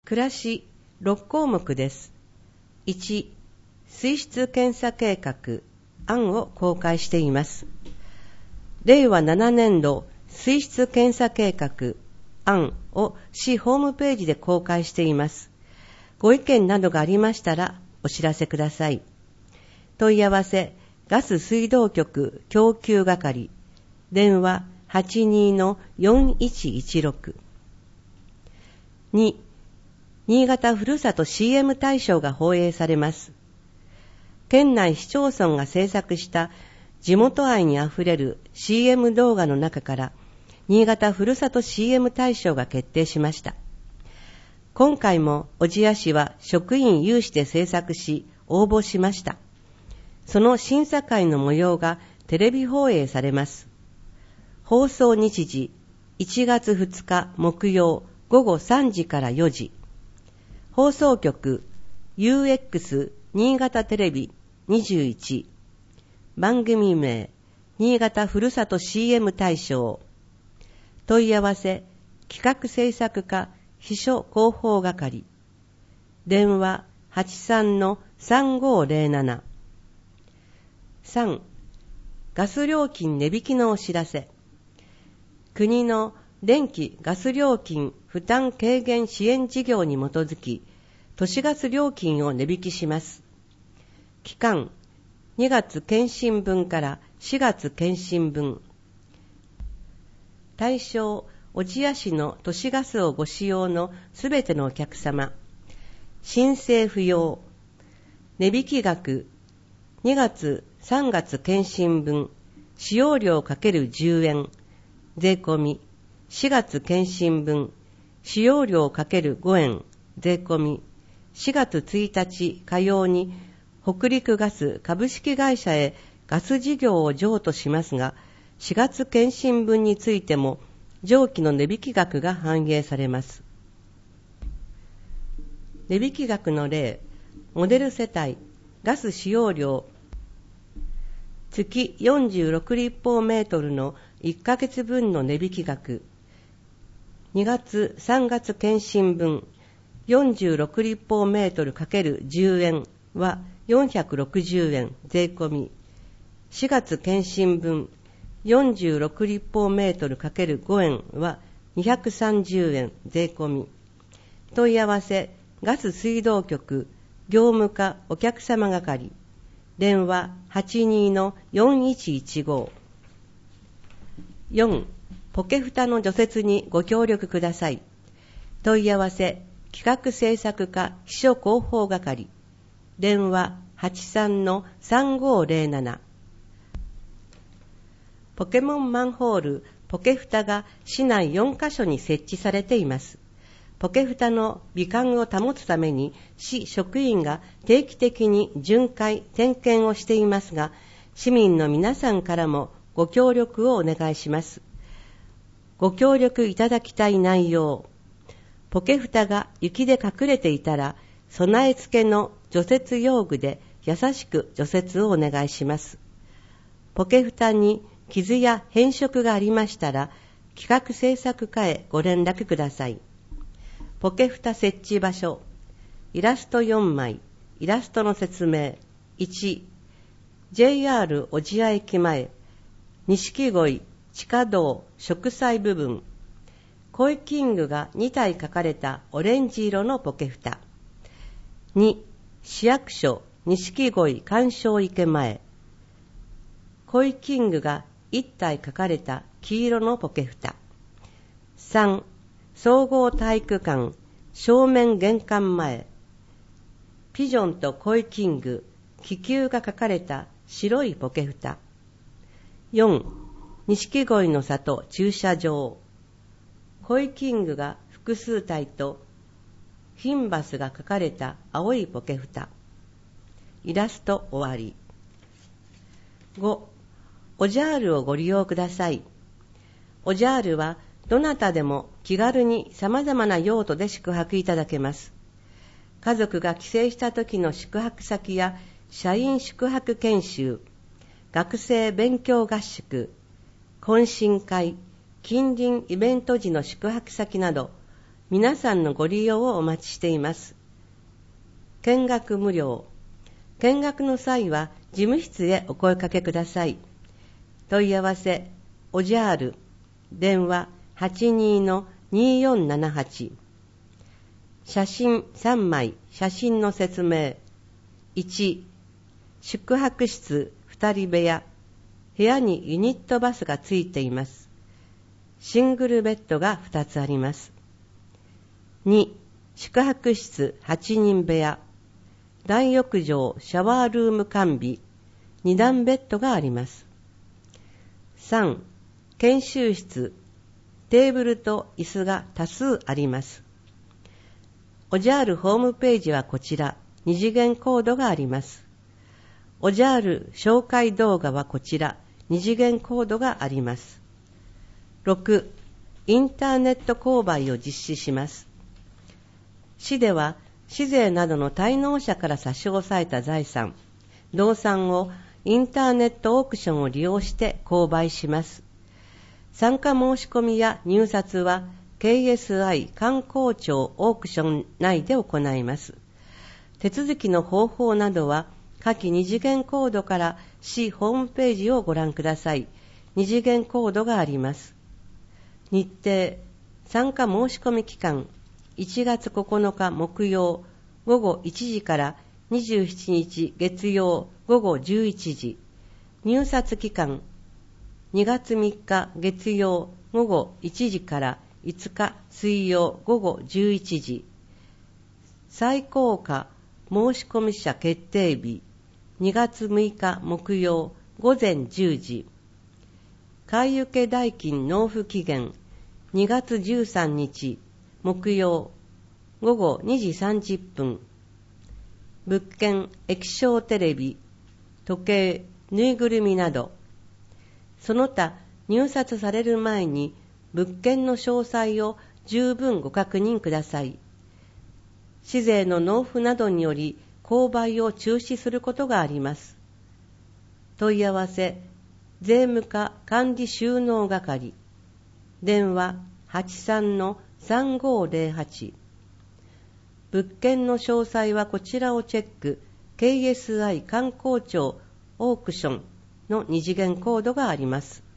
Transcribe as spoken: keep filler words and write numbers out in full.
暮らしろっ項目です。いち、水質検査計画案を公開しています。れいわななねんど水質検査計画案を市ホームページで公開しています。ご意見などがありましたらお知らせください。問い合わせガス水道局供給係、電話 はちにーのよんいちいちろく。に、新潟ふるさと シーエム 大賞が放映されます。県内市町村が制作した地元愛にあふれる シーエム 動画の中から新潟ふるさと シーエム 大賞が決定しました。今回も小千谷市は職員有志で制作し応募しました。その審査会の模様がテレビ放映されます。放送日時いちがつふつか木曜ごごさんじからよじ。放送局 ユーエックス 新潟テレビにじゅういち。番組名新潟ふるさと シーエム 大賞。問い合わせ企画制作課秘書広報係、電話 はちさんのさんごーぜろなな。さん、ガス料金値引きのお知らせ。国の電気・ガス料金負担軽減支援事業に基づき、都市ガス料金を値引きします。期間、にがつ検針分からしがつ検針分。対象、小千谷市の都市ガスをご使用のすべてのお客様。申請不要。値引き額、にがつ、さんがつ検針分、使用量 ×じゅう 円、税込み。しがつ検針分、使用量 ×ご 円、税込み。しがつついたち火曜に北陸ガス株式会社へガス事業を譲渡しますが、しがつ検針分についても上記の値引き額が反映されます。値引き額の例、モデル世帯、ガス使用量、月よんじゅうろくりっぽうメートルのいっかげつぶんの値引き額、にがつさんがつ検針分、よんじゅうろくりっぽうメートル ×じゅう 円はよんひゃくろくじゅうえん税込み。しがつ検針分、よんじゅうろくりっぽうメートル ×ご 円はにひゃくさんじゅうえん税込み。問い合わせガス水道局業務課お客様係、電話 はちにーのよんいちいちご。よん、ポケフタの除雪にご協力ください。問い合わせ企画制作課秘書広報係、電話 はちさんのさんごーぜろなな。ポケモンマンホールポケフタが市内よんかしょに設置されています。ポケフタの美観を保つために市職員が定期的に巡回点検をしていますが、市民の皆さんからもご協力をお願いします。ご協力いただきたい内容。ポケフタが雪で隠れていたら、備え付けの除雪用具で優しく除雪をお願いします。ポケフタに傷や変色がありましたら、企画制作課へご連絡ください。ポケフタ設置場所。イラストよんまい。イラストの説明。いち、ジェイアール 小千谷駅前、錦鯉地下道植栽部分。コイキングがにたい書かれたオレンジ色のポケフタ。に、市役所錦鯉鑑賞池前。コイキングがいったい書かれた黄色のポケフタ。さん、総合体育館正面玄関前。ピジョンとコイキング、気球が書かれた白いポケフタ。よん、錦鯉の里駐車場。コイキングが複数体とヒンバスが書かれた青いポケフタ。イラスト終わり。ご、オジャールをご利用ください。オジャールはどなたでも気軽に様々な用途で宿泊いただけます。家族が帰省した時の宿泊先や社員宿泊研修、学生勉強合宿、懇親会、近隣イベント時の宿泊先など、 皆さんのご利用をお待ちしています。見学無料。見学の際は事務室へお声かけください。問い合わせ、おじゃーる、電話 はちにーのにーよんななはち。写真さんまい、写真の説明。いち、宿泊室ふたり部屋。部屋にユニットバスがついています。シングルベッドがふたつあります。に、宿泊室はちにん部屋。大浴場、シャワールーム完備。に段ベッドがあります。さん、研修室。テーブルと椅子が多数あります。おじゃーるホームページはこちら、二次元コードがあります。おじゃーる紹介動画はこちら、二次元コードがあります。ろく、インターネット購買を実施します。市では、市税などの滞納者から差し押さえた財産、動産をインターネットオークションを利用して購買します。参加申し込みや入札は、ケーエスアイ 観光庁オークション内で行います。手続きの方法などは、下記二次元コードから市ホームページをご覧ください。二次元コードがあります。日程、参加申し込み期間、いちがつここのか木曜午後いちじからにじゅうしちにち月曜午後じゅういちじ。入札期間、にがつみっか月曜午後いちじからいつか水曜午後じゅういちじ。再効果申込者決定日、にがつむいか木曜午前じゅうじ。買受代金納付期限、にがつじゅうさんにち木曜午後にじさんじゅっぷん。物件、液晶テレビ、時計、ぬいぐるみなど。その他、入札される前に物件の詳細を十分ご確認ください。市税の納付などにより購買を中止することがあります。問い合わせ、税務課管理収納係。電話 はちさんのさんごーぜろはち。物件の詳細はこちらをチェック。ケーエスアイ 観光庁オークションの二次元コードがあります。